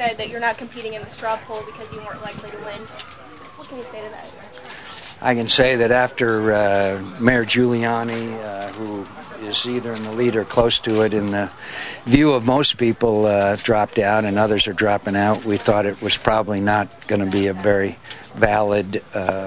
said that you're not competing in the straw poll because you weren't likely to win. What can you say to that? I can say that after Mayor Giuliani, who is either in the lead or close to it, in the view of most people, dropped out and others are dropping out, we thought it was probably not going to be a very valid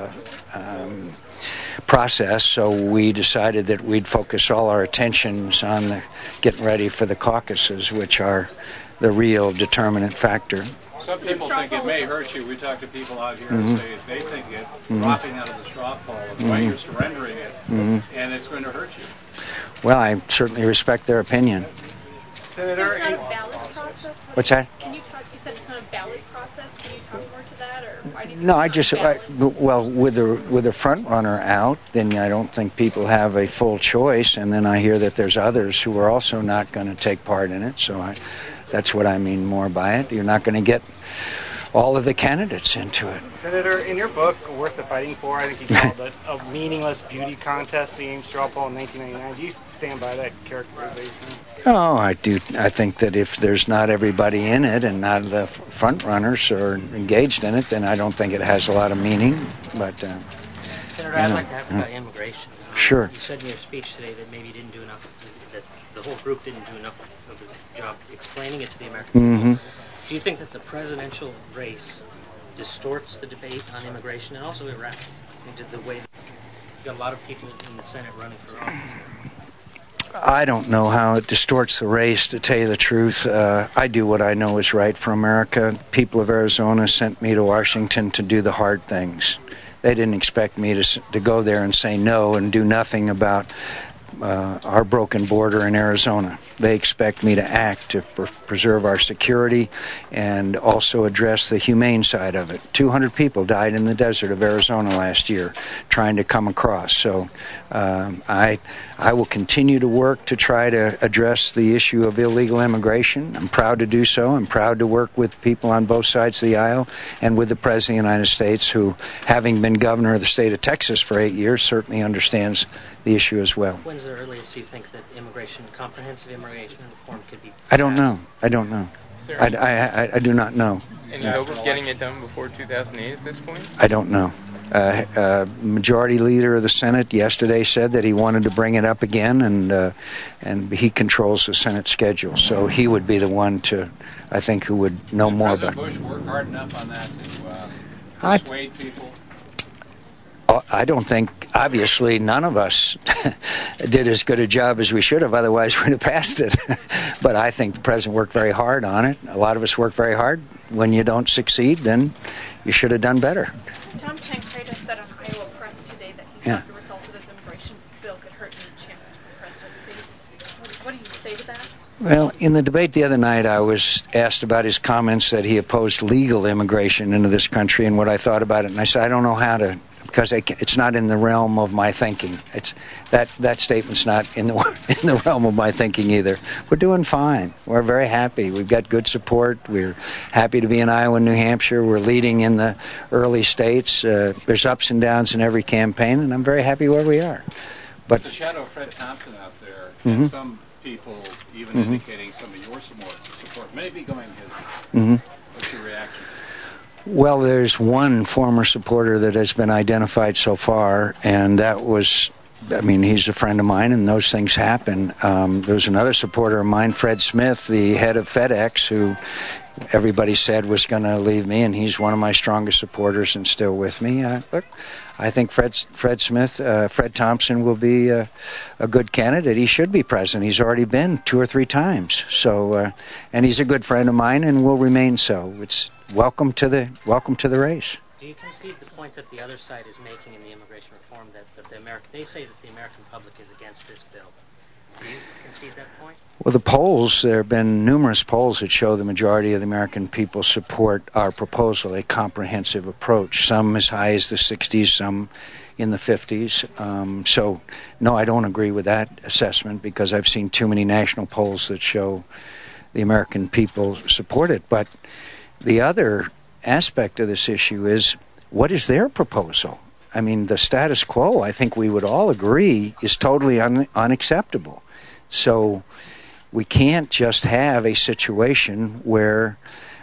process, so we decided that we'd focus all our attentions on getting ready for the caucuses, which are the real determinant factor. Some people think it may hurt you. We talk to people out here who say they think it, dropping out of the straw poll, the way you're surrendering it, and it's going to hurt you. Well, I certainly respect their opinion. Senator, so it's not a ballot process? What's that? Can you talk? You said it's not a ballot process. Can you talk more to that, or why do you think No, with the front runner out, then I don't think people have a full choice, and then I hear that there's others who are also not going to take part in it. So that's what I mean more by it. You're not going to get all of the candidates into it. Senator, in your book, Worth the Fighting For, I think you called it a meaningless beauty contest, the Ames straw poll in 1999. Do you stand by that characterization? Oh, I do. I think that if there's not everybody in it and not the front runners are engaged in it, then I don't think it has a lot of meaning. But Senator, I'd like to ask about immigration. Sure. You said in your speech today that maybe you didn't do enough, that the whole group didn't do enough of a job explaining it to the American people. Do you think that the presidential race distorts the debate on immigration and also Iraq? I mean, the way you've got a lot of people in the Senate running for office. I don't know how it distorts the race, to tell you the truth. I do what I know is right for America. People of Arizona sent me to Washington to do the hard things. They didn't expect me to go there and say no and do nothing about our broken border in Arizona. They expect me to act to preserve our security and also address the humane side of it. 200 people died in the desert of Arizona last year trying to come across. So I will continue to work to try to address the issue of illegal immigration. I'm proud to do so. I'm proud to work with people on both sides of the aisle and with the President of the United States, who, having been governor of the state of Texas for 8 years, certainly understands the issue as well. When's the earliest you think that comprehensive immigration reform could be passed? I don't know. I do not know. Any hope of getting it done before 2008 at this point? I don't know. Majority Leader of the Senate yesterday said that he wanted to bring it up again, and he controls the Senate schedule, so he would be the one to, I think, who would know more about it. Did President Bush work hard enough on that to persuade people? I don't think, obviously, none of us did as good a job as we should have, otherwise we'd have passed it. But I think the president worked very hard on it. A lot of us work very hard. When you don't succeed, then you should have done better. Tom Tancredi said on Iowa Press today that he thought the result of this immigration bill could hurt any chances for the presidency. What do you say to that? Well, in the debate the other night, I was asked about his comments that he opposed legal immigration into this country and what I thought about it. And I said, I don't know how to, because it's not in the realm of my thinking. It's that statement's not in the realm of my thinking either. We're doing fine. We're very happy. We've got good support. We're happy to be in Iowa and New Hampshire. We're leading in the early states. There's ups and downs in every campaign, and I'm very happy where we are. But the shadow of Fred Thompson out there, and some people even indicating some of your support may be going his. What's your reaction? Well, there's one former supporter that has been identified so far, and that was, I mean, he's a friend of mine, and those things happen. There's another supporter of mine, Fred Smith, the head of FedEx, who everybody said was going to leave me, and he's one of my strongest supporters and still with me. Look, I think Fred Thompson will be a good candidate. He should be president. He's already been 2 or 3 times. So, and he's a good friend of mine, and will remain so. It's welcome to the race. Do you concede the point that the other side is making in the immigration reform that they say that the American public is against this bill? Do you concede that point? Well, the polls, there have been numerous polls that show the majority of the American people support our proposal, a comprehensive approach, some as high as the 60s, some in the 50s. So, no, I don't agree with that assessment because I've seen too many national polls that show the American people support it. But the other aspect of this issue is, what is their proposal? I mean, the status quo, I think we would all agree, is totally unacceptable. So we can't just have a situation where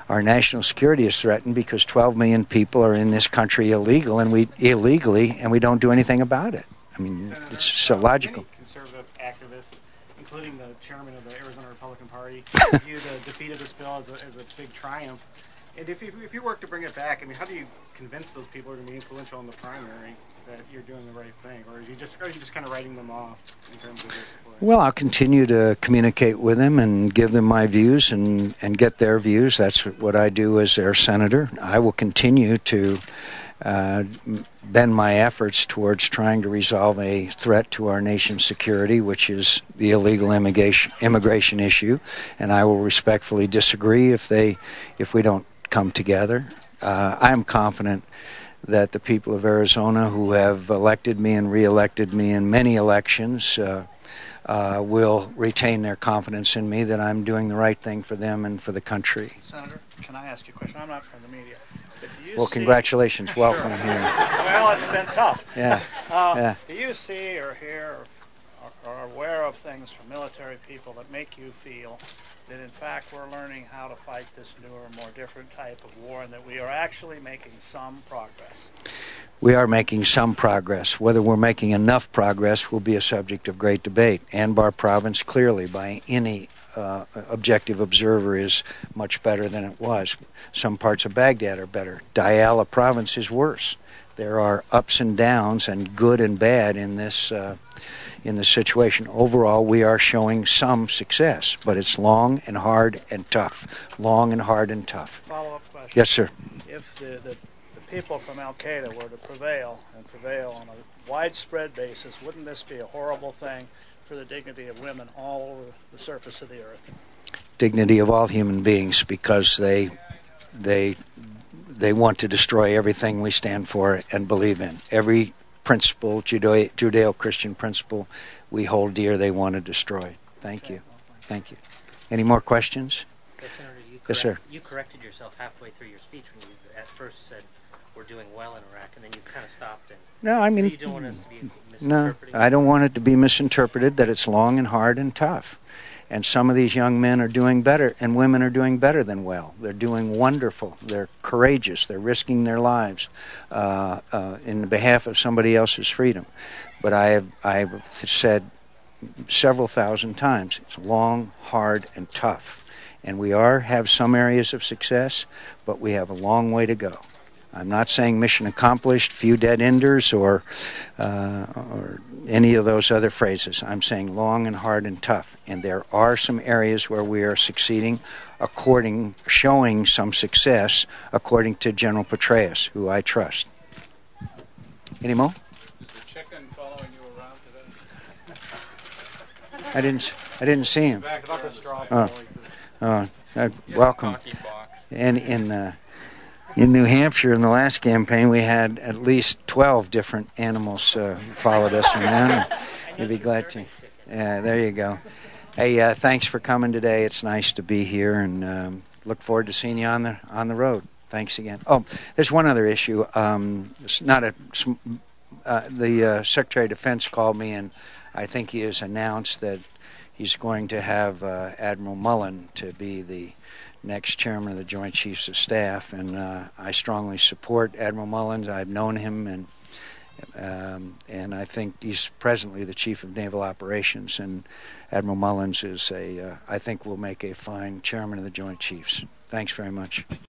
our national security is threatened because 12 million people are in this country illegally, and we don't do anything about it. I mean, Senator, it's so logical. Many conservative activists, including the chairman of the Arizona Republican Party, view the defeat of this bill as a big triumph. And if you work to bring it back, I mean, how do you convince those people who are going to be influential in the primary that you're doing the right thing, or are you just kind of writing them off in terms of this? Well, I'll continue to communicate with them and give them my views and get their views. That's what I do as their senator. I will continue to bend my efforts towards trying to resolve a threat to our nation's security, which is the illegal immigration issue, and I will respectfully disagree if we don't come together. I am confident that the people of Arizona who have elected me and re-elected me in many elections will retain their confidence in me that I'm doing the right thing for them and for the country. Senator, can I ask you a question? I'm not from the media. But do you Well, see... congratulations. Welcome Sure. here. Well, it's been tough. Yeah. Yeah. Do you see or hear or are aware of things from military people that make you feel that in fact we're learning how to fight this newer, more different type of war, and that we are actually making some progress? We are making some progress. Whether we're making enough progress will be a subject of great debate. Anbar Province, clearly, by any objective observer, is much better than it was. Some parts of Baghdad are better. Diyala Province is worse. There are ups and downs and good and bad in this situation. Overall, we are showing some success, but it's long and hard and tough. Long and hard and tough. Follow-up question. Yes, sir. If the people from Al-Qaeda were to prevail on a widespread basis, wouldn't this be a horrible thing for the dignity of women all over the surface of the earth? Dignity of all human beings, because they want to destroy everything we stand for and believe in. Every principle, Judeo-Christian principle we hold dear, they want to destroy. Thank you. Thank you. Any more questions? Senator, Yes, sir. You corrected yourself halfway through your speech when you at first said we're doing well in Iraq, and then you kind of stopped. No, I mean, you don't want us to be no, misinterpreting? I don't want it to be misinterpreted that it's long and hard and tough. And some of these young men are doing better, and women are doing better than well. They're doing wonderful. They're courageous. They're risking their lives in behalf of somebody else's freedom. But I have said several thousand times, it's long, hard, and tough. And we have some areas of success, but we have a long way to go. I'm not saying mission accomplished, few dead enders, or any of those other phrases. I'm saying long and hard and tough. And there are some areas where we are succeeding, showing some success, according to General Petraeus, who I trust. Any more? Is the chicken following you around today? I didn't see him. Back About there the on straw side. poll. Welcome. Hockey box. And in New Hampshire, in the last campaign, we had at least 12 different animals followed us around. You'd be glad to. Yeah, there you go. Hey, thanks for coming today. It's nice to be here, and look forward to seeing you on the road. Thanks again. Oh, there's one other issue. It's not the Secretary of Defense called me, and I think he has announced that he's going to have Admiral Mullen to be the next chairman of the Joint Chiefs of Staff, and I strongly support Admiral Mullins. I've known him, and I think he's presently the Chief of Naval Operations, and Admiral Mullins I think will make a fine chairman of the Joint Chiefs. Thanks very much.